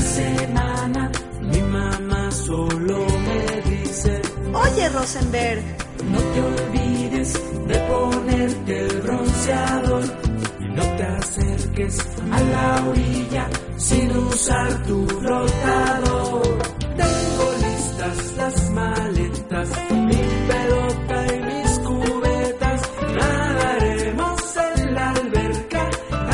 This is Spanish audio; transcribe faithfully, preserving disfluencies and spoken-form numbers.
semana mi mamá solo me dice: Oye, Rosenberg, no te olvides de ponerte el bronceador y no te acerques a la orilla sin usar tu flotador.